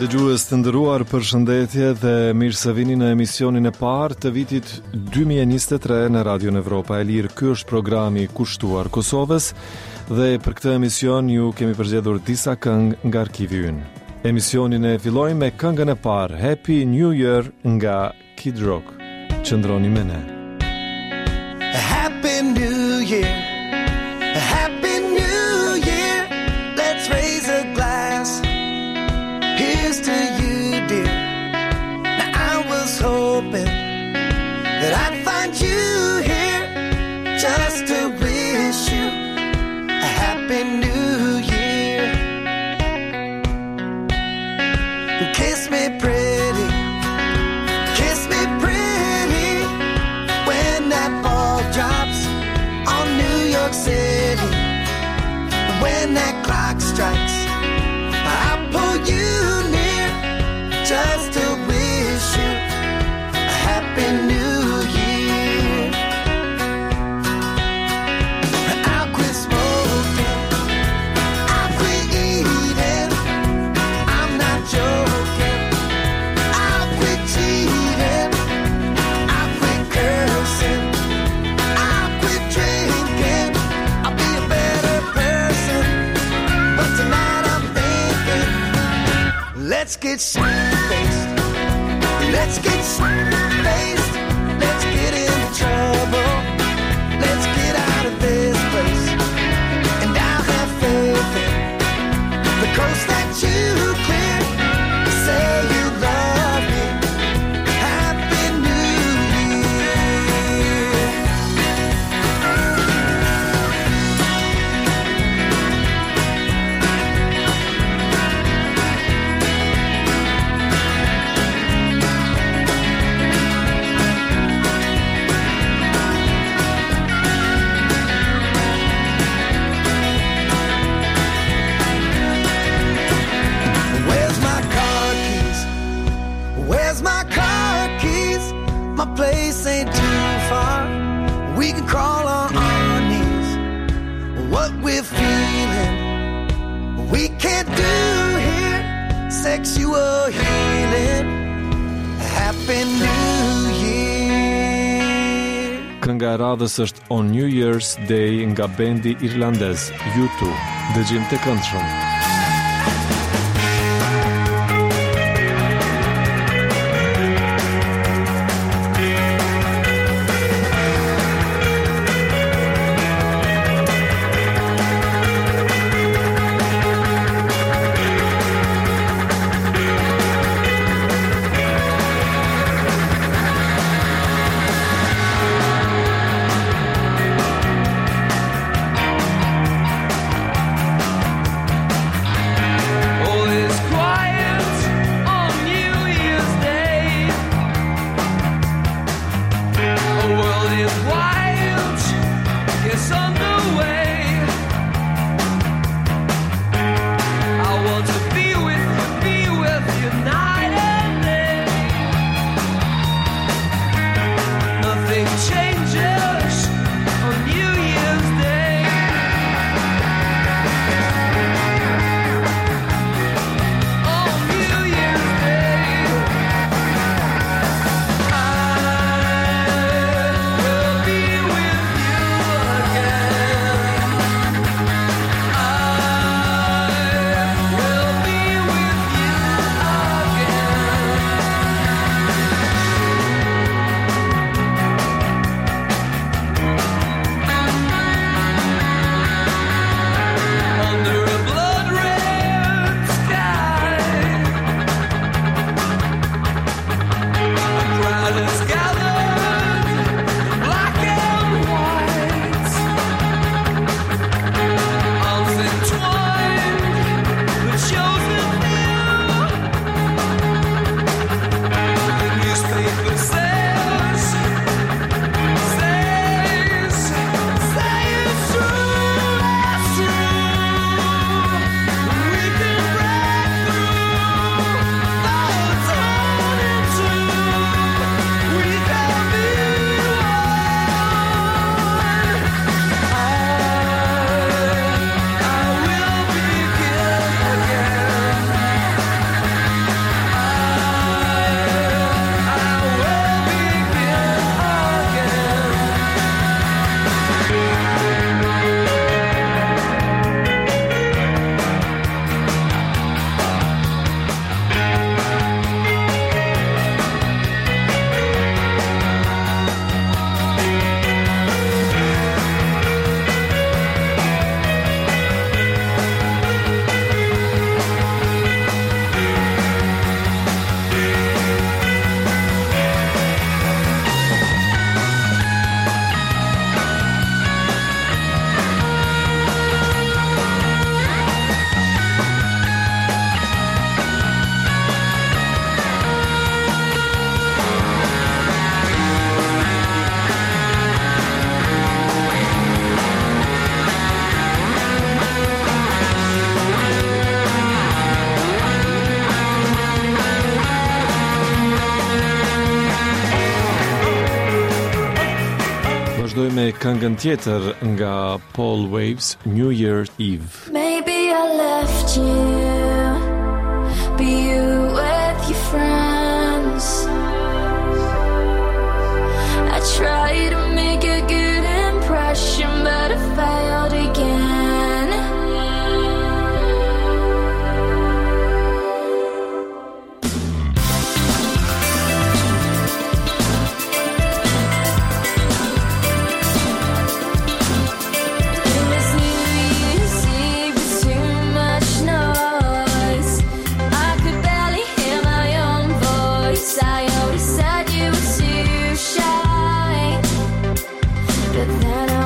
Dëgjues të nderuar, përshëndetje dhe mirë se vini në emisionin e parë të vitit 2023 në Radio Evropa e Lirë. Ky është programi i kushtuar Kosovës dhe për këtë emision ju kemi përzgjedhur disa këngë nga arkivi ynë. Emisionin e fillojmë me këngën e parë, Happy New Year nga Kid Rock. Qëndroni me ne. Happy New Year, Happy New Year, let's raise a glass. Here's to you, dear. Now I was hoping that I'd find you here just to wish you a Happy New Year. Kiss me pretty, kiss me pretty, when that ball drops on New York City. When that clock strikes, I'll pull you near just to wish you a Happy New Year. I'll quit smoking, I'll quit eating, I'm not joking. I'll quit cheating, I'll quit cursing, I'll quit drinking, I'll be a better person. But tonight I'm thinking, let's get shit-faced, let's get shit-faced, let's get in trouble, let's get out of this place. And I'll have faith in the coast that you clear. Say you love me, Happy New Year. Where's my car keys? Where's my car keys? My place ain't too far. We can crawl on our knees. What we're feeling, we can't do here. Sexual healing, Happy New Year. Kënga e radhës është On New Year's Day nga bendi irlandez U2. Dëgjim të këndshëm. vazhdoj me këngën tjetër nga Paul Waves, New Year's Eve. Maybe I left you, be you with your friends. I tried to make a good impression, but I failed again. It was New Year's Eve with too much noise. I could barely hear my own voice. I always said you were too shy, but then I